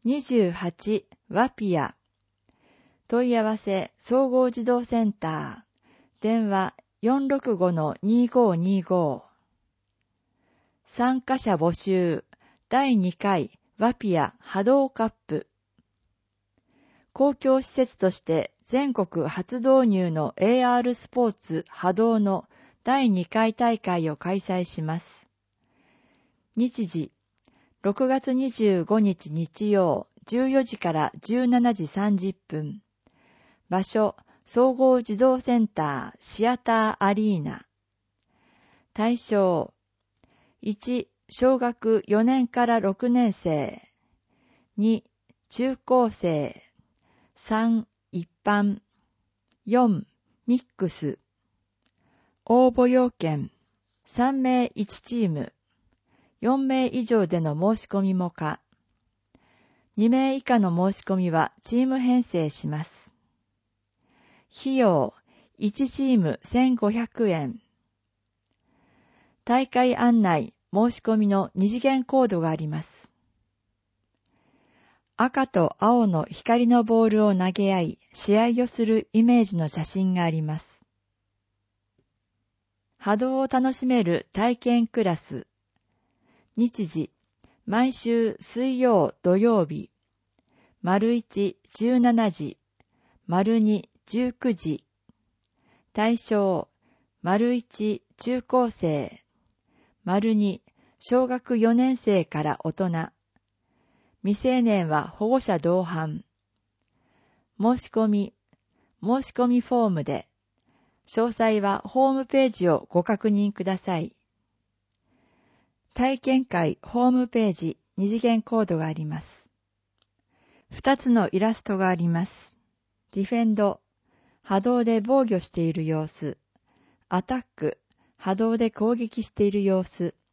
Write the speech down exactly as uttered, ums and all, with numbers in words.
にじゅうはちワピア。問い合わせ総合児童センター。電話 よんろくごのにごーにご。参加者募集だいにかいワピア波動カップ。公共施設として全国初導入の エーアール スポーツ波動のだいにかい大会を開催します。日時、ろくがつにじゅうごにち日曜じゅうよじからじゅうしちじさんじゅっぷん。場所、総合児童センターシアターアリーナ。対象、いち、小学よねんからろくねん生。に、中高生。さん、一般。よん、ミックス。応募要件。さんめいいちチーム。よんめい以上での申し込みも可。にめい以下の申し込みはチーム編成します。費用、いちチームせんごひゃくえん。大会案内、申し込みの二次元コードがあります。赤と青の光のボールを投げ合い、試合をするイメージの写真があります。波動を楽しめる体験クラス。日時、毎週水曜土曜日。丸いち、じゅうしちじ。丸に、じゅうくじ。対象、丸いち、中高生。丸に、小学よねん生から大人。未成年は保護者同伴。申し込み、申し込みフォームで、詳細はホームページをご確認ください。体験会ホームページ二次元コードがあります。二つのイラストがあります。ディフェンド、波動で防御している様子。アタック、波動で攻撃している様子。